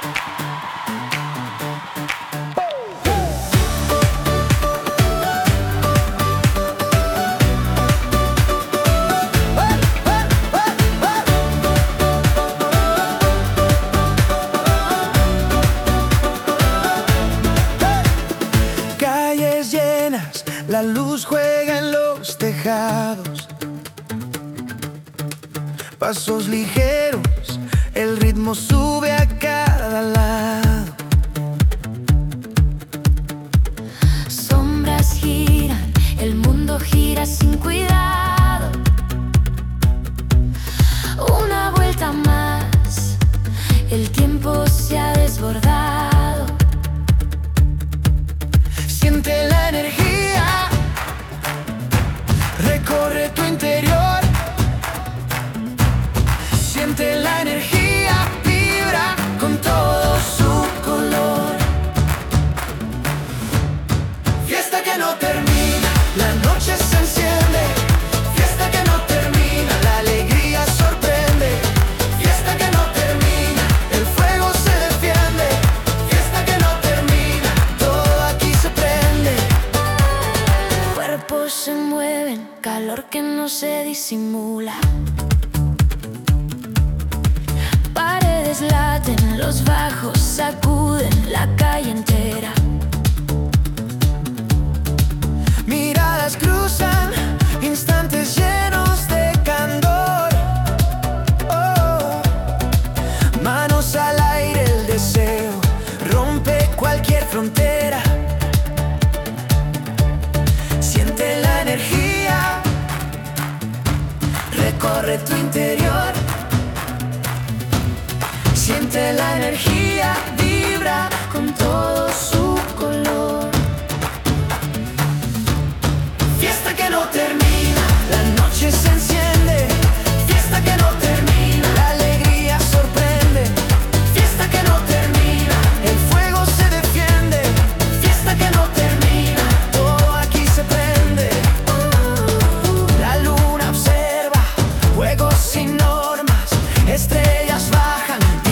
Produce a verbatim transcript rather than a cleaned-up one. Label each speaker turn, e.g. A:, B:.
A: Calles llenas, la luz juega en los tejados. Pasos ligeros, el ritmo sube a cada lado.
B: Sombras giran, el mundo gira sin cuidado. Una vuelta más, el tiempo se ha desbordado.
A: Siente la energía, recorre tu interior. Siente la energía, vibra con todo su color. Fiesta que no termina, la noche se enciende. Fiesta que no termina, la alegría sorprende. Fiesta que no termina, el fuego se defiende. Fiesta que no termina, todo aquí se prende.
B: Cuerpos se mueven, calor que no se disimula. Paredes laten, los bajos sacuden la calle entera.
A: Miradas cruzan, instantes llenos de candor. Oh, manos al aire, el deseo rompe cualquier frontera. Siente la energía, recorre tu interior. Siente la energía, vibra con todo su color. Fiesta que no termina, la noche se enciende. Fiesta que no termina, la alegría sorprende. Fiesta que no termina, el fuego se defiende. Fiesta que no termina, todo aquí se prende. La luna observa, juegos sin normas, estrellas bajan.